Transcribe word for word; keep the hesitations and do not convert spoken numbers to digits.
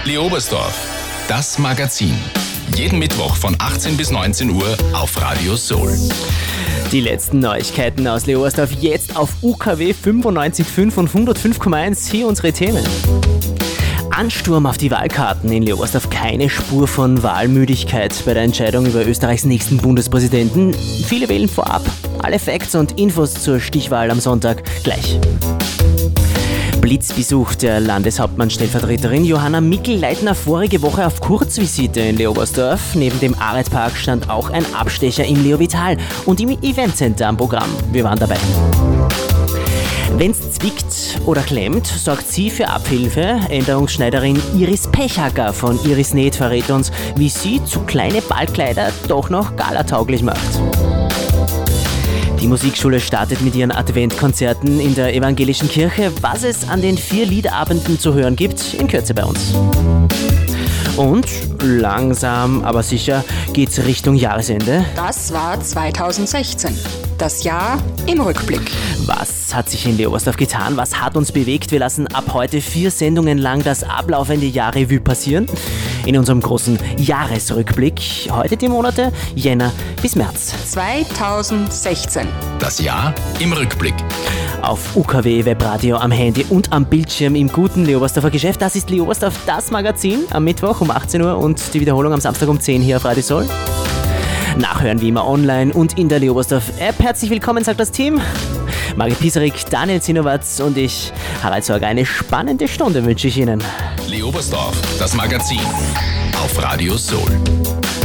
Leobersdorf, das Magazin. Jeden Mittwoch von achtzehn bis neunzehn Uhr auf Radio Soul. Die letzten Neuigkeiten aus Leobersdorf jetzt auf U K W fünfundneunzig Komma fünf und hundertfünf Komma eins. Hier unsere Themen. Ansturm auf die Wahlkarten in Leobersdorf, keine Spur von Wahlmüdigkeit bei der Entscheidung über Österreichs nächsten Bundespräsidenten. Viele wählen vorab. Alle Facts und Infos zur Stichwahl am Sonntag gleich. Blitzbesuch der Landeshauptmann-Stellvertreterin Johanna Mikl-Leitner vorige Woche auf Kurzvisite in Leobersdorf. Neben dem Aretpark stand auch ein Abstecher im Leo Vital und im Eventcenter am Programm. Wir waren dabei. Wenn's zwickt oder klemmt, sorgt sie für Abhilfe. Änderungsschneiderin Iris Pechhacker von Iris Näht verrät uns, wie sie zu kleine Ballkleider doch noch galatauglich macht. Die Musikschule startet mit ihren Adventkonzerten in der evangelischen Kirche. Was es an den vier Liederabenden zu hören gibt, in Kürze bei uns. Und langsam, aber sicher geht's Richtung Jahresende. Das war zweitausendsechzehn. Das Jahr im Rückblick. Was hat sich in Leobersdorf getan? Was hat uns bewegt? Wir lassen ab heute vier Sendungen lang das ablaufende Jahr Revue passieren. In unserem großen Jahresrückblick. Heute die Monate Jänner bis März. zweitausendsechzehn. Das Jahr im Rückblick. Auf U K W, Webradio, am Handy und am Bildschirm im guten Leobersdorfer Geschäft. Das ist Leobersdorf, das Magazin, am Mittwoch um achtzehn Uhr und die Wiederholung am Samstag um zehn hier auf Radio Soul. Nachhören wie immer online und in der Leobersdorf-App. Herzlich willkommen, sagt das Team. Margit Pisarik, Daniel Zinowatz und ich, Harald Sorger. Eine spannende Stunde wünsche ich Ihnen. Leobersdorf, das Magazin auf Radio Soul.